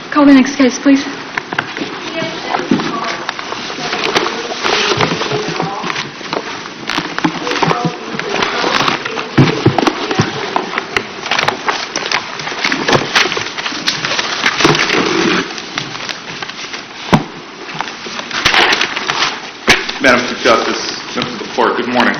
Call the next case, please. Madam Chief Justice, members of the Court, good morning.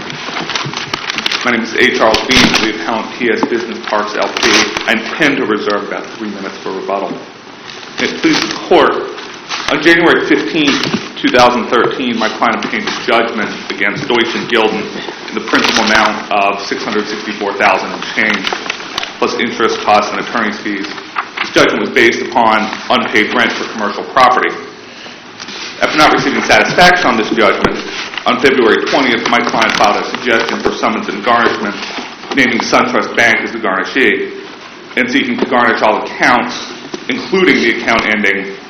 My name is A. Charles Bean, the appellant PS Business Parks LP. I intend to reserve about 3 minutes for rebuttal. May it please the Court, on January 15, 2013, my client obtained a judgment against Deutsch & Gilden in the principal amount of $664,000 and change, plus interest, costs, and attorney's fees. This judgment was based upon unpaid rent for commercial property. After not receiving satisfaction on this judgment, on February 20th, my client filed a suggestion for summons and garnishment, naming SunTrust Bank as the garnishee, and seeking to garnish all accounts, including the account ending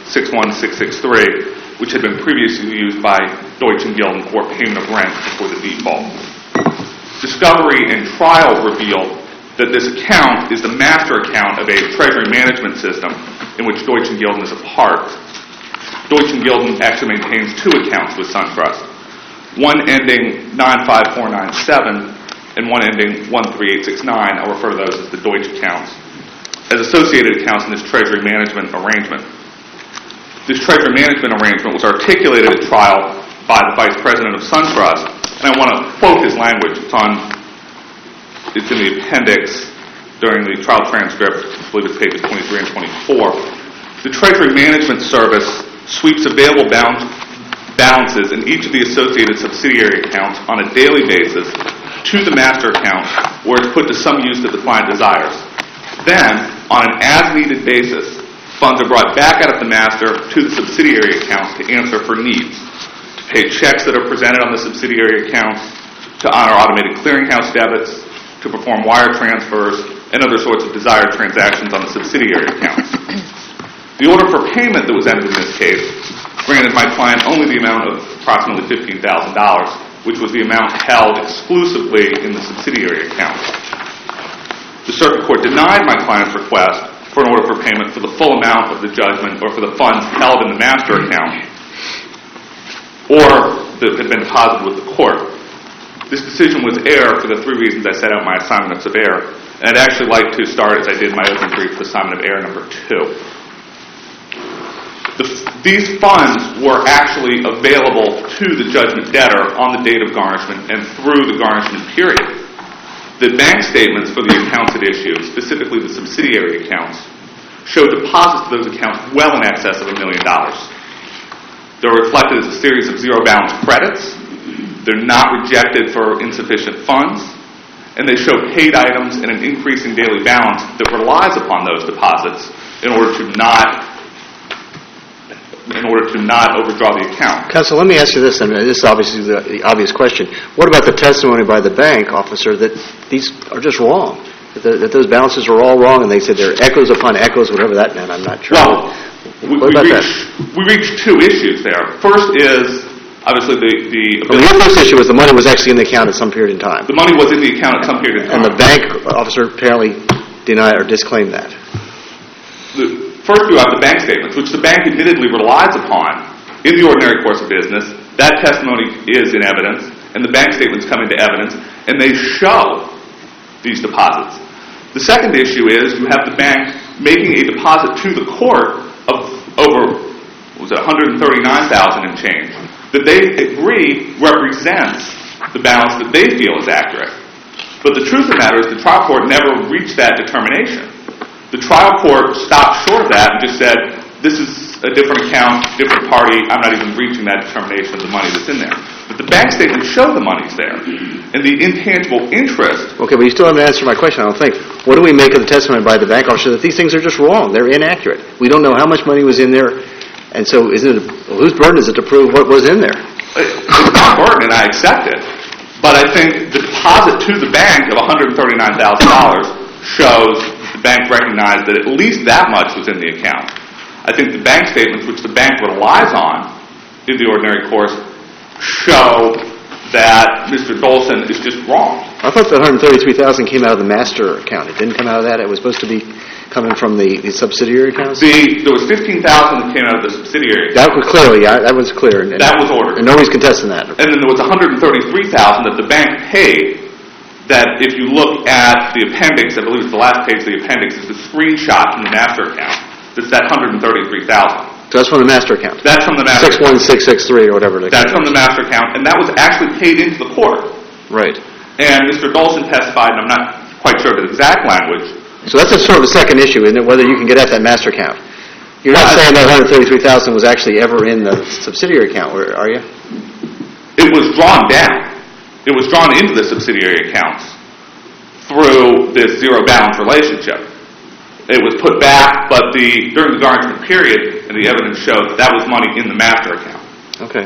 61663, which had been previously used by Deutsch & Gilden for payment of rent before the default. Discovery and trial revealed that this account is the master account of a treasury management system in which Deutsch & Gilden is a part. Deutsch & Gilden actually maintains 2 accounts with SunTrust, one ending 95497 and one ending 13869. I'll refer to those as the Deutsch accounts, as associated accounts in this treasury management arrangement. This treasury management arrangement was articulated at trial by the Vice President of SunTrust, and I want to quote his language. It's in the appendix during the trial transcript. I believe it's pages 23 and 24. The treasury management service sweeps available balances in each of the associated subsidiary accounts on a daily basis to the master account where it's put to some use that the client desires. Then, on an as-needed basis, funds are brought back out of the master to the subsidiary accounts to answer for needs, to pay checks that are presented on the subsidiary accounts, to honor automated clearinghouse debits, to perform wire transfers, and other sorts of desired transactions on the subsidiary accounts. The order for payment that was entered in this case granted my client only the amount of approximately $15,000, which was the amount held exclusively in the subsidiary account. The Circuit Court denied my client's request for an order for payment for the full amount of the judgment or for the funds held in the master account or that had been deposited with the court. This decision was error for the 3 reasons I set out in my assignments of error, and I'd actually like to start, as I did in my opening brief, with assignment of error number 2. These funds were actually available to the judgment debtor on the date of garnishment and through the garnishment period. The bank statements for the accounts at issue, specifically the subsidiary accounts, show deposits to those accounts well in excess of $1 million. They're reflected as a series of zero-balance credits. They're not rejected for insufficient funds. And they show paid items and an increasing daily balance that relies upon those deposits in order to not overdraw the account. Counsel, let me ask you this, and this is obviously the obvious question. What about the testimony by the bank officer that these are just wrong, that those balances are all wrong, and they said they're echoes upon echoes, whatever that meant, I'm not sure. Well, we reached 2 issues there. First is, obviously, the first issue was the money was actually in the account at some period in time. The money was in the account at some period in time. And the bank officer apparently denied or disclaimed that. First, you have the bank statements, which the bank admittedly relies upon in the ordinary course of business. That testimony is in evidence, and the bank statements come into evidence, and they show these deposits. The second issue is you have the bank making a deposit to the court of over, $139,000 and change, that they agree represents the balance that they feel is accurate. But the truth of the matter is the trial court never reached that determination. The trial court stopped short of that and just said, this is a different account, different party, I'm not even reaching that determination of the money that's in there. But the bank statements show the money's there. And the intangible interest... Okay, but you still haven't answered my question, I don't think. What do we make of the testimony by the bank officer that these things are just wrong, they're inaccurate? We don't know how much money was in there, and so whose burden is it to prove what was in there? It's not a burden, and I accept it. But I think the deposit to the bank of $139,000 shows the bank recognized that at least that much was in the account. I think the bank statements, which the bank relies on in the ordinary course, show that Mr. Dolson is just wrong. I thought the $133,000 came out of the master account. It didn't come out of that. It was supposed to be coming from the subsidiary accounts? There was $15,000 that came out of the subsidiary. That was clearly, that was clear. And that was ordered. And nobody's contesting that. And then there was $133,000 that the bank paid. That if you look at the appendix, I believe it's the last page of the appendix, is the screenshot from the master account. That's that $133,000. So that's from the master account. That's from the master account. 61663 or whatever. That's from the master account, and that was actually paid into the court. Right. And Mr. Dolson testified, and I'm not quite sure of the exact language. So that's a sort of a second issue, isn't it? Whether you can get at that master account. You're not saying that $133,000 was actually ever in the subsidiary account, are you? It was drawn down. It was drawn into the subsidiary accounts through this zero balance relationship. It was put back, but during the garnishment period, and the evidence showed that was money in the master account. Okay.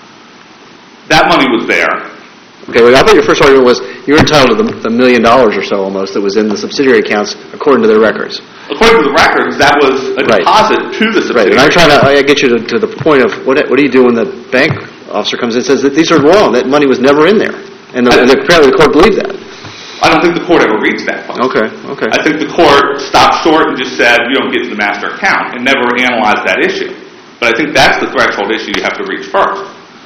That money was there. Okay, well, I thought your first argument was you're entitled to the $1 million or so almost that was in the subsidiary accounts according to their records. According to the records, that was a deposit to the subsidiary. Right, and I'm trying to get you to the point of what do you do when the bank officer comes in and says that these are wrong, that money was never in there, and apparently the court believed that. I don't think the court ever reached that point. Okay. I think the court stopped short and just said, you don't get to the master account, and never analyzed that issue. But I think that's the threshold issue you have to reach first,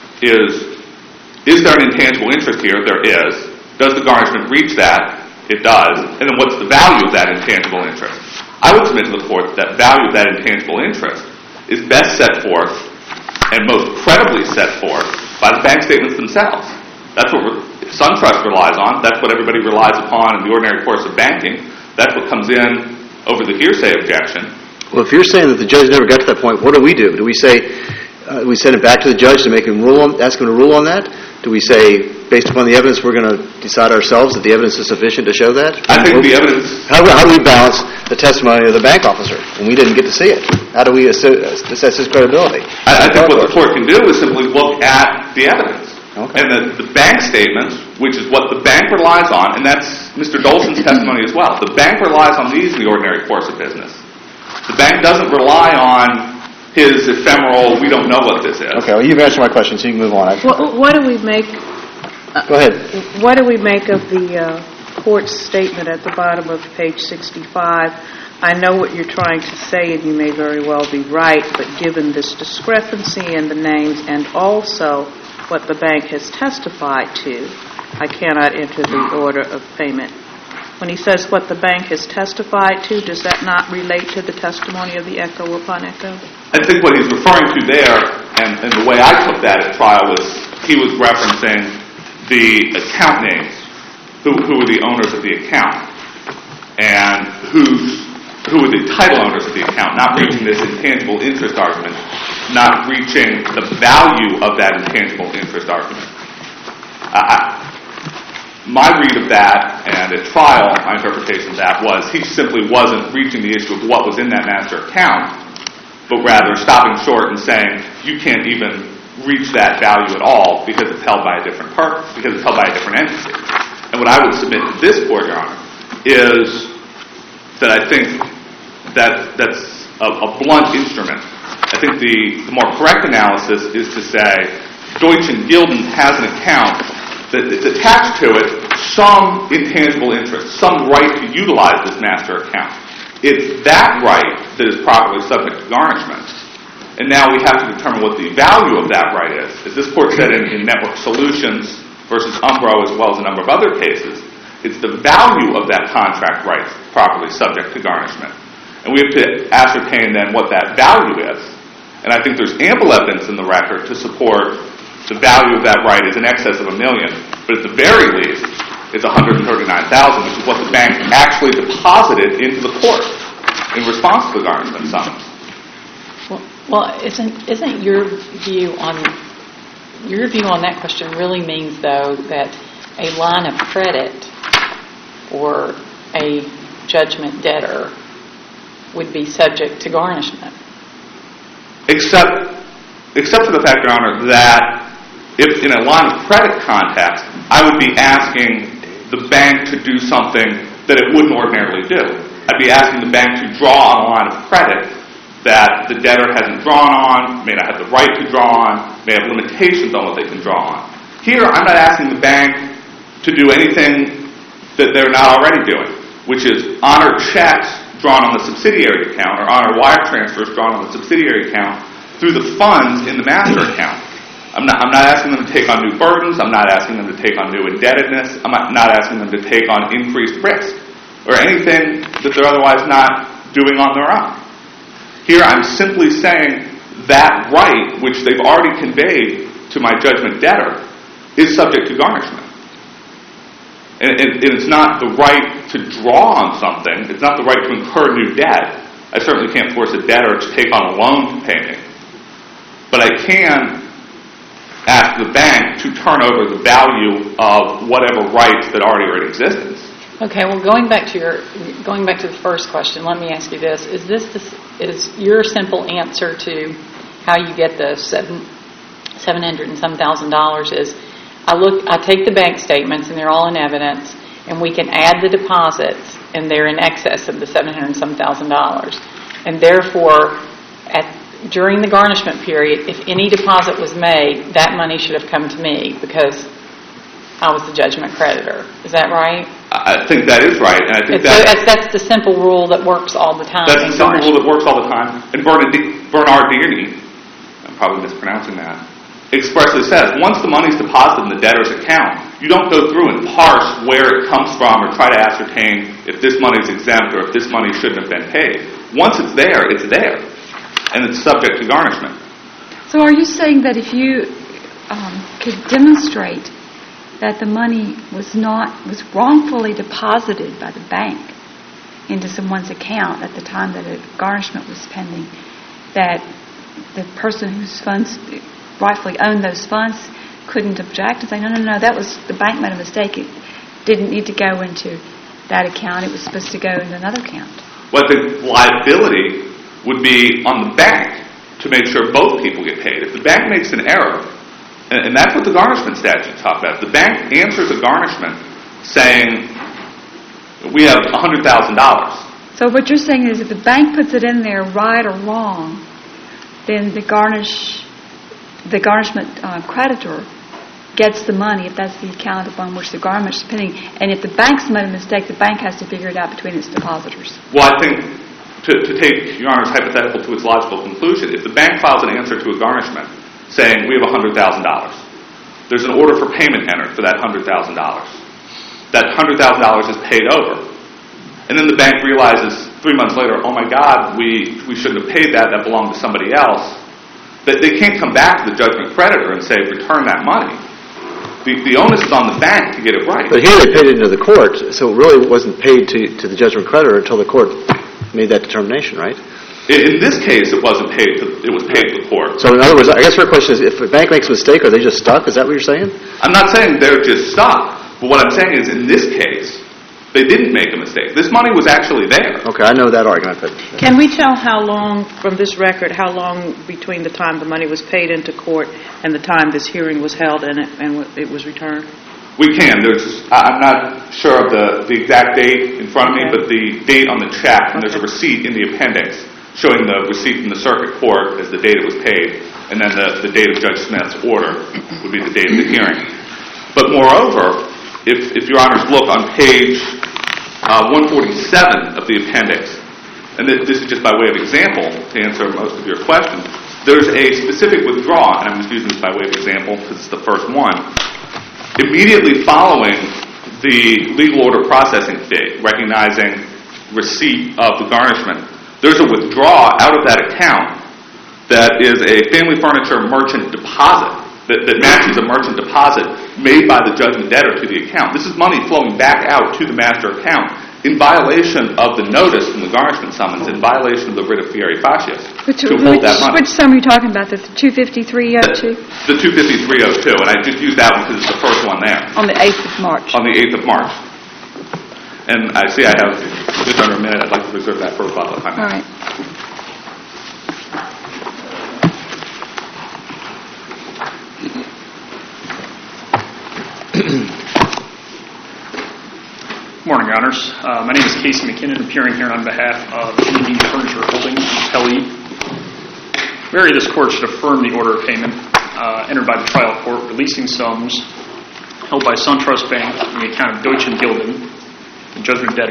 is there an intangible interest here? There is. Does the garnishment reach that? It does. And then what's the value of that intangible interest? I would submit to the court that value of that intangible interest is best set forth and most credibly set forth by the bank statements themselves. That's what SunTrust relies on. That's what everybody relies upon in the ordinary course of banking. That's what comes in over the hearsay objection. Well, if you're saying that the judge never got to that point, what do? Do we say we send it back to the judge to make him ask him to rule on that? Do we say, based upon the evidence, we're going to decide ourselves that the evidence is sufficient to show that? I think the evidence... How do we balance the testimony of the bank officer when we didn't get to see it? How do we assess his credibility? I think what the court can do is simply look at the evidence. Okay. And the bank statements, which is what the bank relies on, and that's Mr. Dolson's testimony as well. The bank relies on these in the ordinary course of business. The bank doesn't rely on his ephemeral, we don't know what this is. Okay, well, you've answered my question, so you can move on. What do we make... Go ahead. What do we make of the court's statement at the bottom of page 65? I know what you're trying to say, and you may very well be right, but given this discrepancy in the names and also what the bank has testified to, I cannot enter the order of payment. When he says what the bank has testified to, does that not relate to the testimony of the echo upon echo? I think what he's referring to there, and the way I took that at trial, was he was referencing the account names, who were the owners of the account, and who were the title owners of the account, not reaching this intangible interest argument, not reaching the value of that intangible interest argument. My read of that, and at trial, my interpretation of that was he simply wasn't reaching the issue of what was in that master account, but rather stopping short and saying, you can't even reach that value at all because it's held by a different because it's held by a different entity. And what I would submit to this court, Your Honor, is that I think that's a blunt instrument. I think the more correct analysis is to say Deutsch and Gilden has an account that it's attached to it some intangible interest, some right to utilize this master account. It's that right that is properly subject to garnishment. And now we have to determine what the value of that right is. As this court said in Network Solutions versus Umbro, as well as a number of other cases, it's the value of that contract right properly subject to garnishment. And we have to ascertain then what that value is. And I think there's ample evidence in the record to support the value of that right is in excess of $1 million, but at the very least, it's $139,000, which is what the bank actually deposited into the court in response to the garnishment summons. Well, isn't your view on that question really means though that a line of credit or a judgment debtor would be subject to garnishment? Except for the fact, Your Honor, that if in a line of credit context, I would be asking the bank to do something that it wouldn't ordinarily do. I'd be asking the bank to draw on a line of credit that the debtor hasn't drawn on, may not have the right to draw on, may have limitations on what they can draw on. Here, I'm not asking the bank to do anything that they're not already doing, which is honor checks drawn on the subsidiary account or honor wire transfers drawn on the subsidiary account through the funds in the master account. I'm not asking them to take on new burdens. I'm not asking them to take on new indebtedness. I'm not asking them to take on increased risk or anything that they're otherwise not doing on their own. Here I'm simply saying that right, which they've already conveyed to my judgment debtor, is subject to garnishment. And it's not the right to draw on something. It's not the right to incur new debt. I certainly can't force a debtor to take on a loan to pay me. But I can ask the bank to turn over the value of whatever rights that already are in existence. Okay, well, going back to the first question, let me ask you this: is your simple answer to how you get the $700 and some thousand is I take the bank statements and they're all in evidence, and we can add the deposits and they're in excess of the $700 and some thousand, and therefore during the garnishment period, if any deposit was made, that money should have come to me because I was the judgment creditor. Is that right? I think that is right. And I think that's the simple rule that works all the time. That's the simple rule that works all the time. And Bernardini, I'm probably mispronouncing that, expressly says, once the money is deposited in the debtor's account, you don't go through and parse where it comes from or try to ascertain if this money is exempt or if this money shouldn't have been paid. Once it's there, and it's subject to garnishment. So are you saying that if you could demonstrate that the money was wrongfully deposited by the bank into someone's account at the time that a garnishment was pending, that the person whose funds rightfully owned those funds couldn't object and say, no, that was the bank made a mistake. It didn't need to go into that account. It was supposed to go into another account. Well, the liability would be on the bank to make sure both people get paid. If the bank makes an error, and that's what the garnishment statute talks about. The bank answers a garnishment saying, we have $100,000. So what you're saying is if the bank puts it in there right or wrong, then the garnishment creditor gets the money if that's the account upon which the garnishment is pending. And if the bank's made a mistake, the bank has to figure it out between its depositors. Well, I think to take Your Honor's hypothetical to its logical conclusion, if the bank files an answer to a garnishment saying we have $100,000, there's an order for payment entered for that $100,000. That $100,000 is paid over. And then the bank realizes 3 months later, oh my God, we shouldn't have paid that belonged to somebody else. That they can't come back to the judgment creditor and say, return that money. The onus is on the bank to get it right. But here they paid it into the court, so it really wasn't paid to the judgment creditor until the court made that determination, right? In this case, it wasn't paid. It was paid to the court. So in other words, I guess your question is, if a bank makes a mistake, are they just stuck? Is that what you're saying? I'm not saying they're just stuck. But what I'm saying is, in this case, they didn't make a mistake. This money was actually there. Okay, I know that argument. But can we tell how long, from this record, how long between the time the money was paid into court and the time this hearing was held and it was returned? We can. I'm not sure of the exact date in front of me, but the date on the check, and there's a receipt in the appendix showing the receipt from the circuit court as the date it was paid, and then the date of Judge Smith's order would be the date of the hearing. But moreover, if Your Honors look on page 147 of the appendix, and this is just by way of example to answer most of your questions, there's a specific withdrawal, and I'm just using this by way of example because it's the first one. Immediately following the legal order processing fee, recognizing receipt of the garnishment, there's a withdrawal out of that account that is a family furniture merchant deposit that matches a merchant deposit made by the judgment debtor to the account. This is money flowing back out to the master account in violation of the notice from the garnishment summons, in violation of the writ of fieri facias, to hold that money. Which sum are you talking about, the 25302? The 25302, and I just used that one because it's the first one there. On the 8th of March. On the 8th of March. And I see I have just under a minute. I'd like to reserve that for a follow-up. All right. Good morning, Your Honors. My name is Casey McKinnon, appearing here on behalf of Union Furniture Holdings, LE. Mary, this Court should affirm the order of payment entered by the trial court releasing sums held by SunTrust Bank in the account of Deutsch & Gilden, the judgment debtor,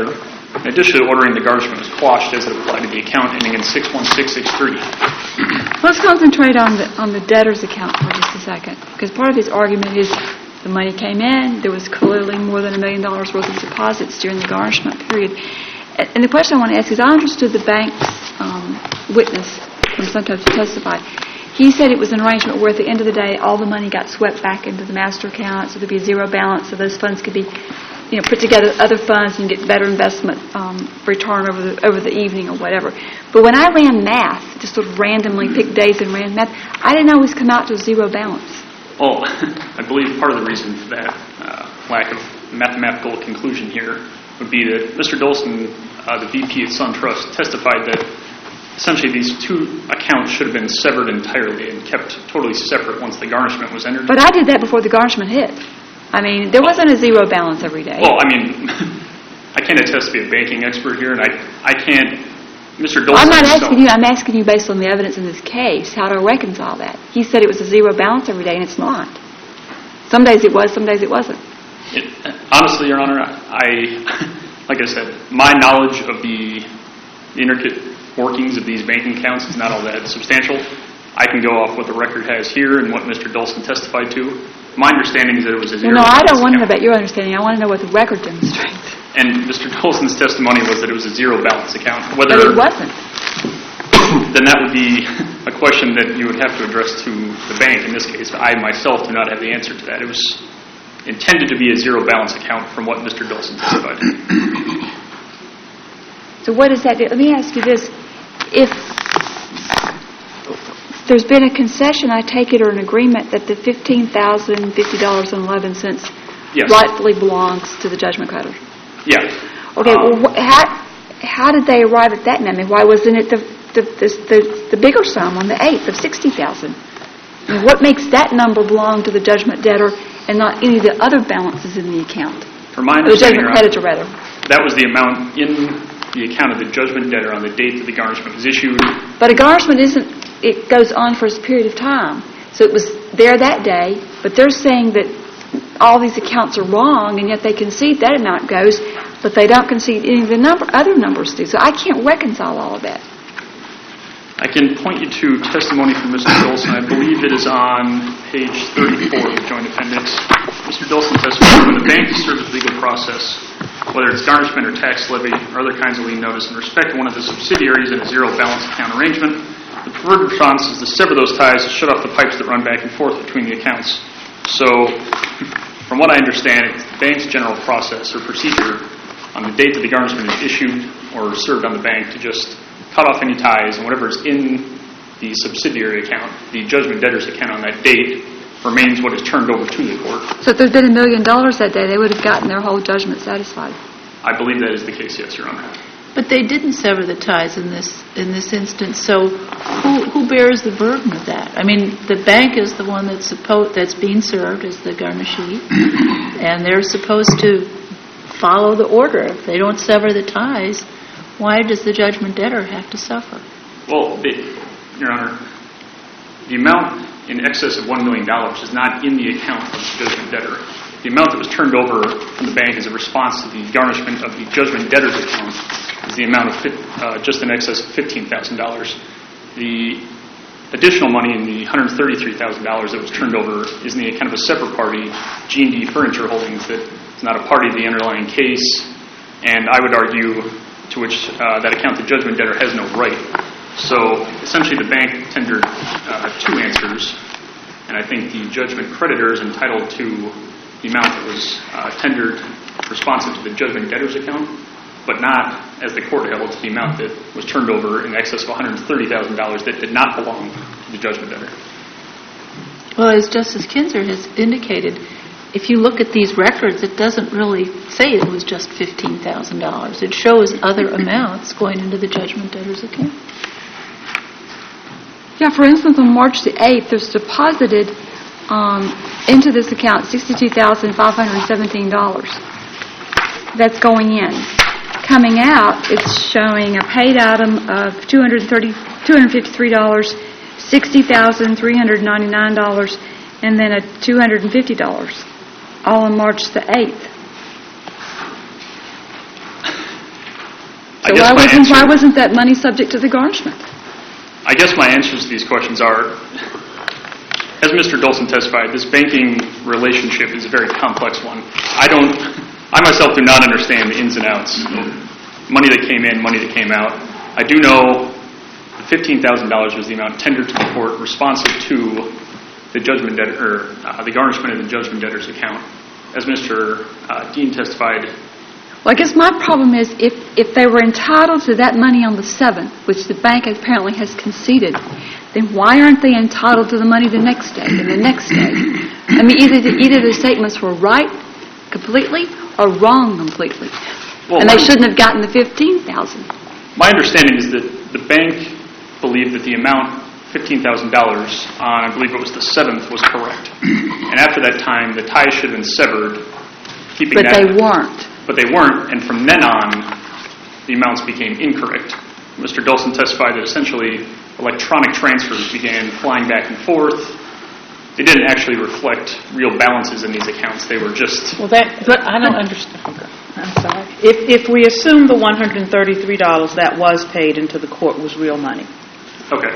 In addition, ordering the garnishment was quashed as it applied to the account ending in 61663. Let's concentrate on the debtor's account for just a second, because part of his argument is the money came in, there was clearly more than $1 million worth of deposits during the garnishment period. And the question I want to ask is, I understood the bank's witness from sometimes testified. He said it was an arrangement where at the end of the day, all the money got swept back into the master account, so there'd be a zero balance, so those funds could be put together other funds and get better investment return over the evening or whatever. But when I ran math, just sort of randomly picked days and ran math, I didn't always come out to a zero balance. Well, I believe part of the reason for that lack of mathematical conclusion here would be that Mr. Dolson, the VP at SunTrust, testified that essentially these two accounts should have been severed entirely and kept totally separate once the garnishment was entered. But I did that before the garnishment hit. I mean, there wasn't a zero balance every day. Well, I mean, I can't attest to be a banking expert here, and I can't. Mr. Dolson. I'm not asking you. I'm asking you based on the evidence in this case how to reconcile that. He said it was a zero balance every day, and it's not. Some days it was, some days it wasn't. Honestly, Your Honor, like I said, my knowledge of the intricate workings of these banking accounts is not all that substantial. I can go off what the record has here and what Mr. Dolson testified to. My understanding is that it was a zero balance I don't want to know account. about your understanding. I want to know what the record demonstrates. And Mr. Dolson's testimony was that it was a zero balance account. But it wasn't. Then that would be a question that you would have to address to the bank in this case. I myself do not have the answer to that. It was intended to be a zero balance account from what Mr. Dolson testified. So what does that do? Let me ask you this. If there's been a concession, I take it, or an agreement that the $15,050.11 Yes. rightfully belongs to the judgment creditor. Yeah. Okay. How did they arrive at that number? Why wasn't it the bigger sum on the 8th of $60,000? I mean, what makes that number belong to the judgment debtor and not any of the other balances in the account? For my Or the understanding, judgment creditor, rather. that was the amount in the account of the judgment debtor on the date that the garnishment was issued. But a garnishment it goes on for a period of time. So it was there that day, but they're saying that all these accounts are wrong, and yet they concede that amount goes, but they don't concede any of the other numbers do. So I can't reconcile all of that. I can point you to testimony from Mr. Dolson. I believe it is on page 34 of the joint appendix. Mr. Dolson testified when the bank serves legal process, whether it's garnishment or tax levy or other kinds of lien notice, in respect to one of the subsidiaries in a zero balance account arrangement, the preferred response is to sever those ties to shut off the pipes that run back and forth between the accounts. So, from what I understand, it's the bank's general process or procedure on the date that the garnishment is issued or served on the bank to just cut off any ties, and whatever is in the subsidiary account, the judgment debtor's account on that date, remains what is turned over to the court. So if there'd been $1 million that day, they would have gotten their whole judgment satisfied. I believe that is the case, yes, Your Honor. But they didn't sever the ties in this instance. So who bears the burden of that? I mean, the bank is the one that's being served as the garnishee, and they're supposed to follow the order. If they don't sever the ties, why does the judgment debtor have to suffer? Well, Your Honor, the amount in excess of $1 million is not in the account of the judgment debtor. The amount that was turned over from the bank as a response to the garnishment of the judgment debtor's account is the amount of just in excess of $15,000. The additional money in the $133,000 that was turned over is in the account of a separate party, G&D Furniture Holdings, that is not a party to the underlying case, and I would argue to which that account the judgment debtor has no right. So essentially the bank tendered two answers, and I think the judgment creditor is entitled to the amount that was tendered responsive to the judgment debtor's account, but not, as the court held, to the amount that was turned over in excess of $130,000 that did not belong to the judgment debtor. Well, as Justice Kinzer has indicated, if you look at these records, it doesn't really say it was just $15,000. It shows other amounts going into the judgment debtor's account. Yeah, for instance, on March the 8th, there's deposited into this account $62,517. That's going in. Coming out, it's showing a paid item of $253, $60,399, and then a $250, all on March the 8th. So why wasn't that money subject to the garnishment? I guess my answers to these questions are, as Mr. Dolson testified, this banking relationship is a very complex one. I myself do not understand the ins and outs. Money that came in, money that came out. I do know $15,000 was the amount tendered to the court responsive to the judgment debtor, or the garnishment of the judgment debtor's account. As Mr. Dean testified. Well, I guess my problem is if they were entitled to that money on the 7th, which the bank apparently has conceded, then why aren't they entitled to the money the next day and the next day? I mean, either the statements were right completely or wrong completely. Well, and they shouldn't have gotten the $15,000. My understanding is that the bank believed that the amount, $15,000, on, I believe it was the 7th, was correct. And after that time, the ties should have been severed, keeping that. But they weren't. But they weren't, and from then on, the amounts became incorrect. Mr. Dolson testified that essentially electronic transfers began flying back and forth. They didn't actually reflect real balances in these accounts. They were just... Well, but I don't understand. Okay. I'm sorry. If we assume the $133 that was paid into the court was real money, Okay.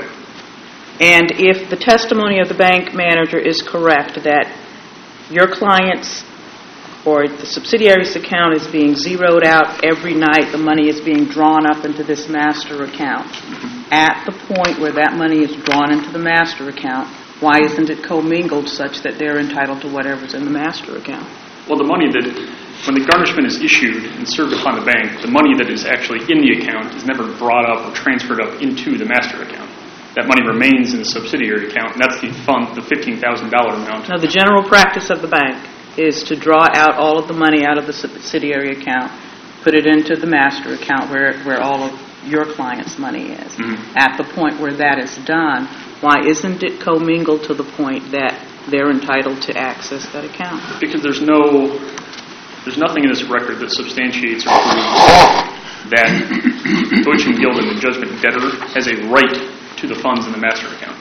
and if the testimony of the bank manager is correct that your client's or the subsidiary's account is being zeroed out every night, the money is being drawn up into this master account. At the point where that money is drawn into the master account, why isn't it commingled such that they're entitled to whatever's in the master account? Well, the money that, when the garnishment is issued and served upon the bank, the money that is actually in the account is never brought up or transferred up into the master account. That money remains in the subsidiary account, and that's the fund, the $15,000 amount. No, the general practice of the bank is to draw out all of the money out of the subsidiary account, put it into the master account where all of your client's money is. Mm-hmm. At the point where that is done, why isn't it commingled to the point that they're entitled to access that account? Because there's nothing in this record that substantiates or proves that Deutsche & Gilden, the judgment debtor, has a right to the funds in the master account.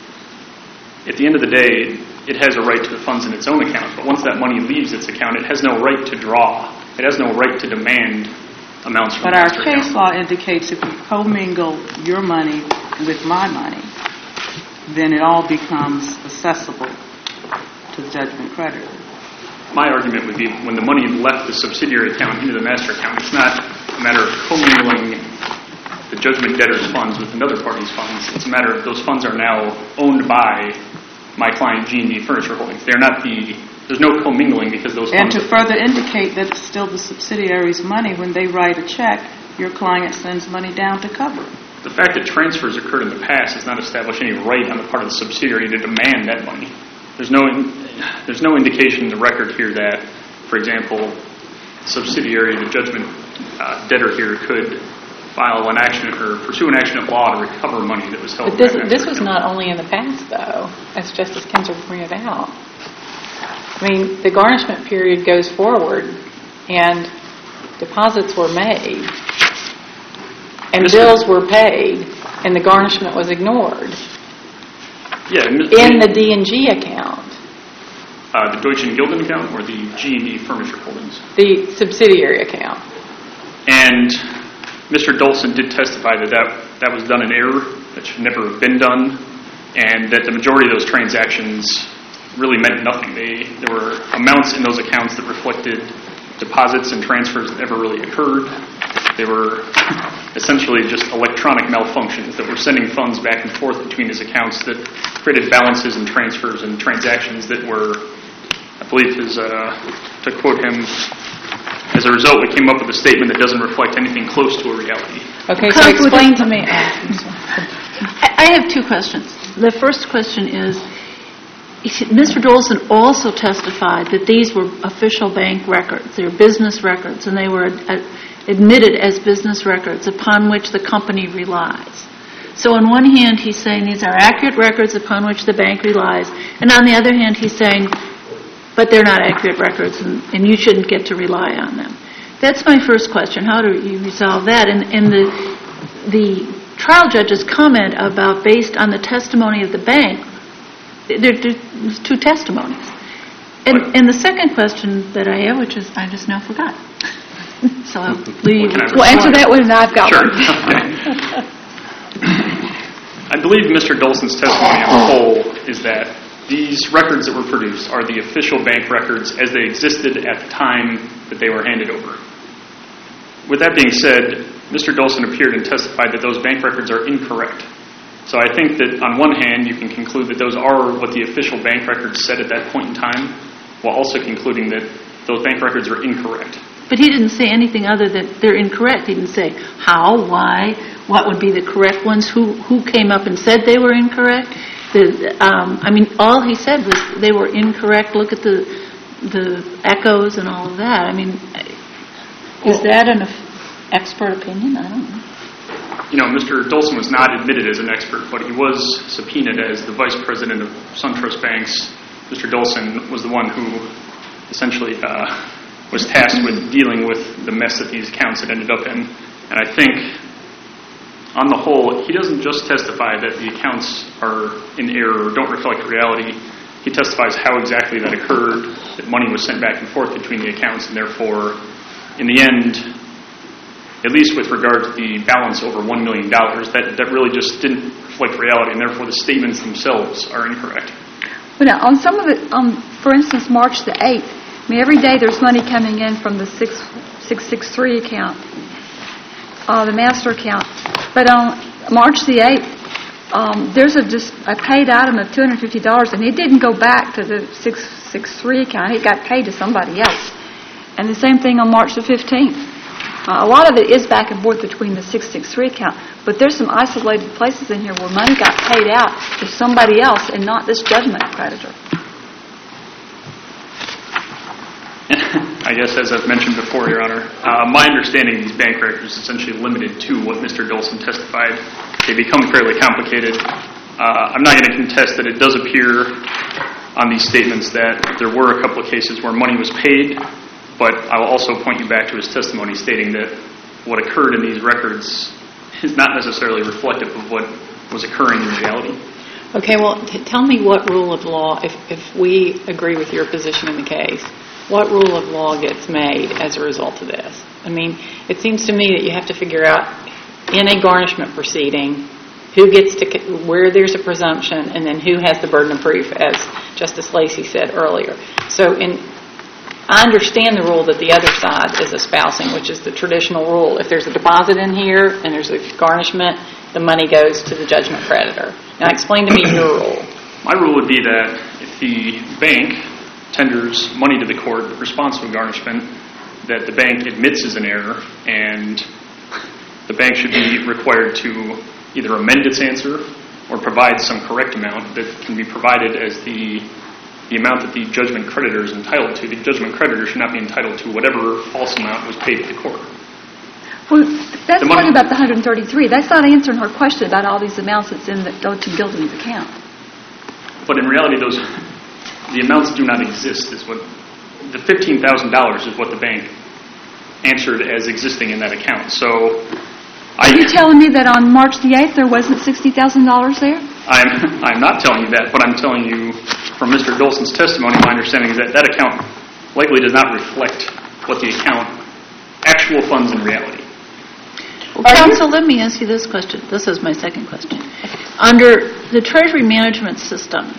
At the end of the day, it has a right to the funds in its own account, but once that money leaves its account, it has no right to draw. It has no right to demand amounts from the master account. But our case law indicates if you commingle your money with my money, then it all becomes accessible to the judgment creditor. My argument would be when the money left the subsidiary account into the master account, it's not a matter of commingling the judgment debtor's funds with another party's funds. It's a matter of those funds are now owned by my client G&D Furniture Holdings. There's no commingling because those funds... And to further indicate that it's still the subsidiary's money, when they write a check, your client sends money down to cover it. The fact that transfers occurred in the past does not establish any right on the part of the subsidiary to demand that money. There's no indication in the record here that, for example, subsidiary, the judgment debtor here could file an action or pursue an action of law to recover money that was held. But this was not only in the past, though, as Justice Kinzer pointed out. I mean, the garnishment period goes forward, and deposits were made, and bills were paid, and the garnishment was ignored. Yeah, in the D&G account. The Deutsche & Gilden account or the G&D Furniture Holdings? The subsidiary account. And Mr. Dolson did testify that was done in error, that should never have been done, and that the majority of those transactions really meant nothing. There were amounts in those accounts that reflected deposits and transfers that never really occurred. They were essentially just electronic malfunctions that were sending funds back and forth between his accounts that created balances and transfers and transactions that were, I believe, to quote him, as a result, we came up with a statement that doesn't reflect anything close to a reality. Okay, so explain to me. I have two questions. The first question is, Mr. Dolson also testified that these were official bank records, they were business records, and they were admitted as business records upon which the company relies. So on one hand, he's saying these are accurate records upon which the bank relies, and on the other hand, he's saying, but they're not accurate records, and you shouldn't get to rely on them. That's my first question. How do you resolve that? And the trial judge's comment about based on the testimony of the bank, there's two testimonies. And the second question that I have, which is I just now forgot. So I'll leave. Well, answer that one, and I've got Sure. one. Okay. I believe Mr. Dolson's testimony on the whole is that these records that were produced are the official bank records as they existed at the time that they were handed over. With that being said, Mr. Dolson appeared and testified that those bank records are incorrect. So I think that on one hand, you can conclude that those are what the official bank records said at that point in time, while also concluding that those bank records are incorrect. But he didn't say anything other than they're incorrect. He didn't say how, why, what would be the correct ones, who came up and said they were incorrect. All he said was they were incorrect. Look at the echoes and all of that. Is that an expert opinion? I don't know. Mr. Dolson was not admitted as an expert, but he was subpoenaed as the vice president of SunTrust Banks. Mr. Dolson was the one who essentially was tasked with dealing with the mess that these accounts had ended up in. And I think, on the whole, he doesn't just testify that the accounts are in error or don't reflect reality. He testifies how exactly that occurred, that money was sent back and forth between the accounts, and therefore, in the end, at least with regard to the balance over $1 million, that really just didn't reflect reality, and therefore the statements themselves are incorrect. Well, now, on some of it, for instance, March the 8th, every day there's money coming in from the 663 account, the master account. But on March the 8th, there's a paid item of $250, and it didn't go back to the 663 account. It got paid to somebody else. And the same thing on March the 15th. A lot of it is back and forth between the 663 account, but there's some isolated places in here where money got paid out to somebody else and not this judgment creditor. I guess, as I've mentioned before, Your Honor, my understanding of these bank records is essentially limited to what Mr. Dolson testified. They become fairly complicated. I'm not going to contest that it does appear on these statements that there were a couple of cases where money was paid, but I will also point you back to his testimony stating that what occurred in these records is not necessarily reflective of what was occurring in reality. Okay, well, tell me what rule of law, if we agree with your position in the case, what rule of law gets made as a result of this? It seems to me that you have to figure out in a garnishment proceeding who gets to, where there's a presumption, and then who has the burden of proof, as Justice Lacey said earlier. So I understand the rule that the other side is espousing, which is the traditional rule. If there's a deposit in here and there's a garnishment, the money goes to the judgment creditor. Now explain to me your rule. My rule would be that if the bank tenders money to the court in response to a garnishment, that the bank admits is an error, and the bank should be required to either amend its answer or provide some correct amount that can be provided as the amount that the judgment creditor is entitled to. The judgment creditor should not be entitled to whatever false amount was paid to the court. Well, that's talking about the 133. That's not answering her question about all these amounts that's in the Gilden's account. But in reality, the amounts do not exist. The $15,000 is what the bank answered as existing in that account. So, are you telling me that on March the 8th there wasn't $60,000 there? I'm not telling you that, but I'm telling you from Mr. Dolson's testimony, my understanding is that account likely does not reflect what the account actual funds in reality. Well, counsel, let me ask you this question. This is my second question. Under the Treasury management system,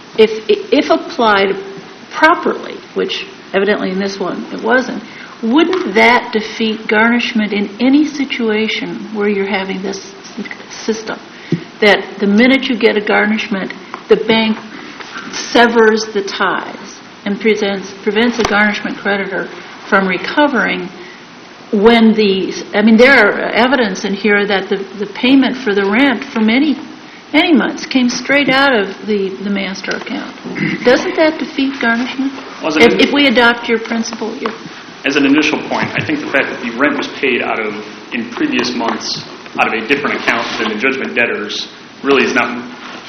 if applied properly, which evidently in this one it wasn't, wouldn't that defeat garnishment in any situation where you're having this system? That the minute you get a garnishment, the bank severs the ties and prevents a garnishment creditor from recovering when there are evidence in here that the payment for the rent for many months came straight out of the master account. Doesn't that defeat garnishment? If we adopt your principle here? As an initial point, I think the fact that the rent was paid in previous months out of a different account than the judgment debtors really is not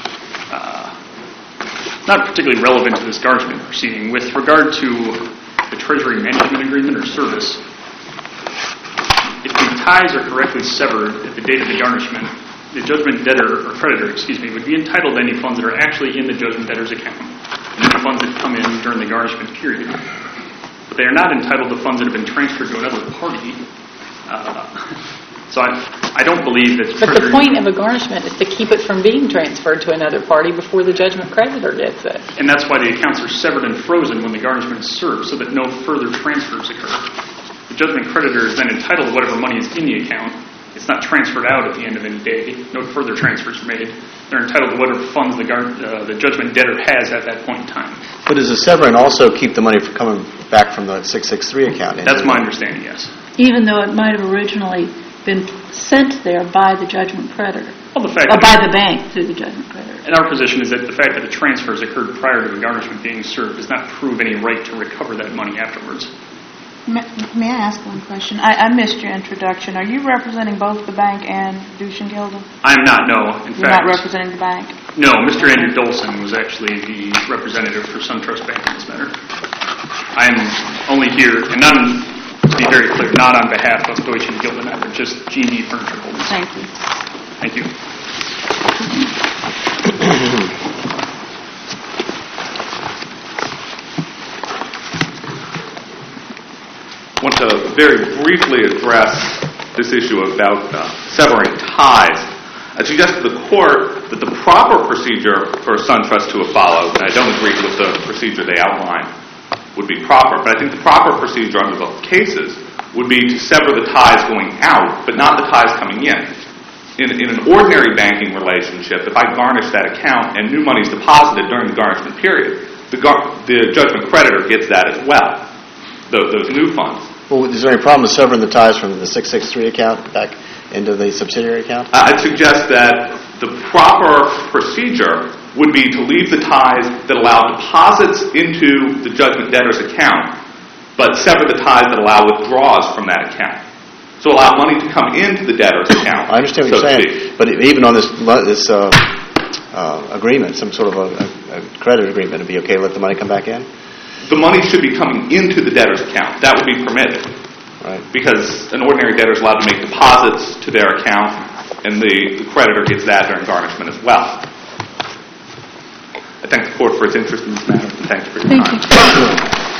particularly relevant to this garnishment proceeding. With regard to the Treasury management agreement or service, if the ties are correctly severed at the date of the garnishment, the judgment debtor or creditor, would be entitled to any funds that are actually in the judgment debtor's account, and any funds that come in during the garnishment period. But they are not entitled to funds that have been transferred to another party. So I don't believe that... But the point of a garnishment is to keep it from being transferred to another party before the judgment creditor gets it. And that's why the accounts are severed and frozen when the garnishment is served, so that no further transfers occur. The judgment creditor is then entitled to whatever money is in the account. It's not transferred out at the end of any day. No further transfers are made. They're entitled to whatever funds the judgment debtor has at that point in time. But does the severing also keep the money from coming back from the 663 account? That's my understanding, yes. Even though it might have originally been sent there by the judgment creditor. Well, the fact By the bank through the judgment creditor. And our position is that the fact that the transfers occurred prior to the garnishment being served does not prove any right to recover that money afterwards. May I ask one question? I missed your introduction. Are you representing both the bank and Douche and Gilda? I am not, no. In You're fact, not representing the bank? No, Mr. Andrew Dolson was actually the representative for SunTrust Bank in this matter. I am only here, and to be very clear, not on behalf of Deutsche and Gilda Network, just G&D Furniture Holdings. Thank you. Thank you. I want to very briefly address this issue about severing ties. I suggest to the Court that the proper procedure for SunTrust to have followed, and I don't agree with the procedure they outlined, would be proper, but I think the proper procedure under both cases would be to sever the ties going out, but not the ties coming in. In an ordinary banking relationship, if I garnish that account and new money is deposited during the garnishment period, the judgment creditor gets that as well, those new funds. Well, is there any problem with severing the ties from the 663 account back into the subsidiary account? I'd suggest that the proper procedure would be to leave the ties that allow deposits into the judgment debtor's account, but sever the ties that allow withdrawals from that account. So allow money to come into the debtor's account. I understand what you're saying, but even on this agreement, some sort of a credit agreement, it'd be okay to let the money come back in? The money should be coming into the debtor's account. That would be permitted. Right. Because an ordinary debtor is allowed to make deposits to their account, and the creditor gets that during garnishment as well. I thank the Court for its interest in this matter, and thank you for your time. Thank you.